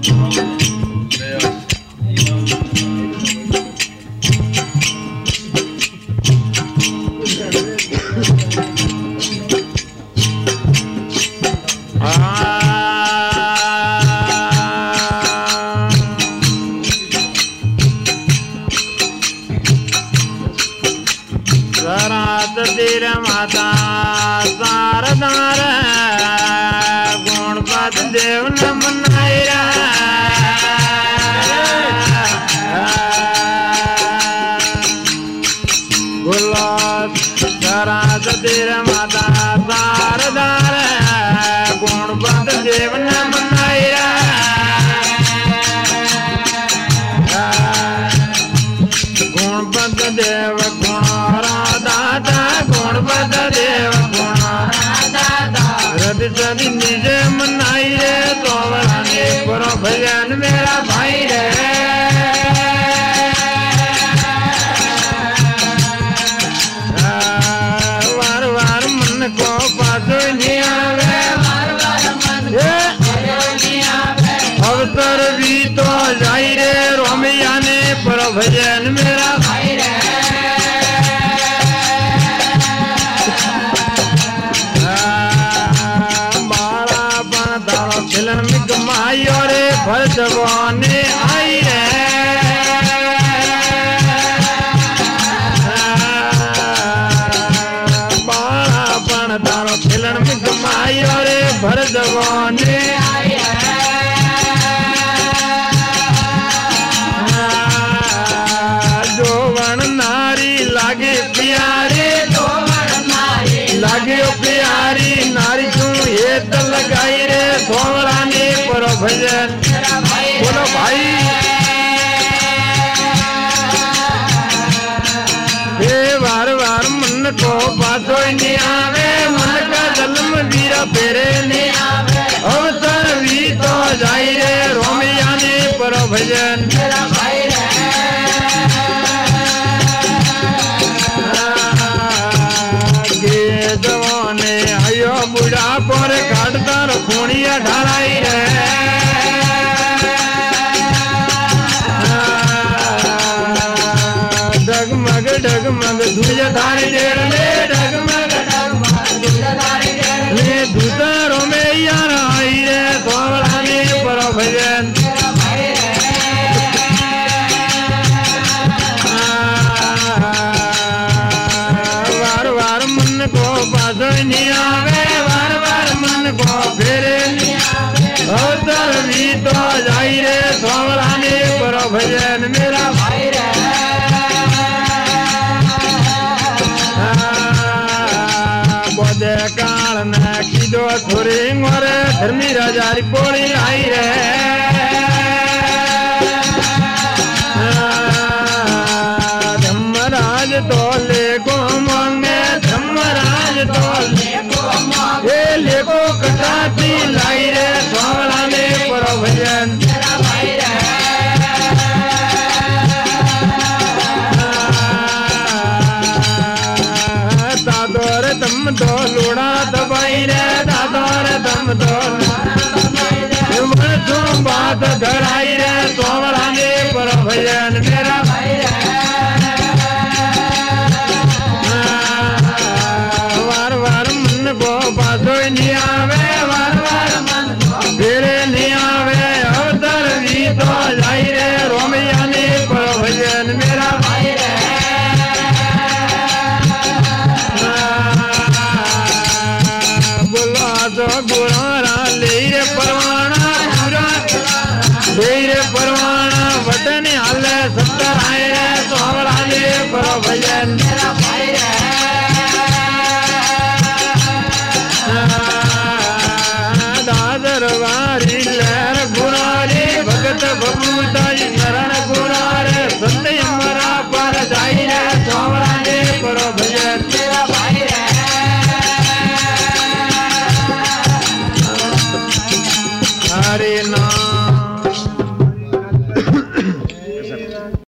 तेरे माता सारदार गुणपत देव न मनाया गुलाब सराद तेरे माता सारदार गुणपत देव न मनाया गुणपत देव गुणपत देव रवि सदी निज मनाई रे तोवराने करो भजन मेरा भाई रे वार वार मन को पासो नहीं आवे अवसर भी तो जाई रे रोमिया ने करो भजन मेरा भाई रे खिलन में कमाई और भर जवाने आई रे बाड़ा पण दारो खिलन में कमाई और भर जवाने आई जोवन नारी लागे प्यारी लागे प्यारी नारी तू ये तो लगाई रे सोवरानी करो भजन बोलो भाई बार बार मन को पासो नहीं आवे मन का जन्म वीरा फेरे नहीं आवे अवसर भी तो जाई रे रोमिया ने करो भजन जवाने आयो बुढ़ा पर काटता खूनिया ढालाई रे डगमग डगमग दूजा धारी डेर ले डगमग ले दूसरों में यार आई रे सोवरानी करो भजन को पासो नहीं आवे बार बार मन को फेरे अवसर भी तो जाई रे सोवरानी करो भजन मेरा भाई रे बोधे काल न कीधो थोड़ी मोरे धर्मी राजारी पोड़ी आई रे धर्मराज तो ले को मांगे धर्मराज तो ये लेको कटाती लाई रे सोवराने करो भजन दादोर दम दो लोड़ा दबाई रे दादोर दम दो बात धराई रे सोवराने करो भजन मेरा भाई को पासो नहीं आवे वार वार मन फेरे नहीं आवे अवसर भी तो जाई रे रोमिया ने करो भजन मेरा भाई रे बोलो तो गुणारा ले रे परवाना पूरा ले रे परवाना वतन हाले सत्तर आए रे सोवरा ने करो भजन मेरा भाई रे दादरवारी लहर गुरारी भगत बबूताई शरण गुरारे संत यमरा पर जाई रे सोवराने करो भजन मेरा भाई रे हरे नाम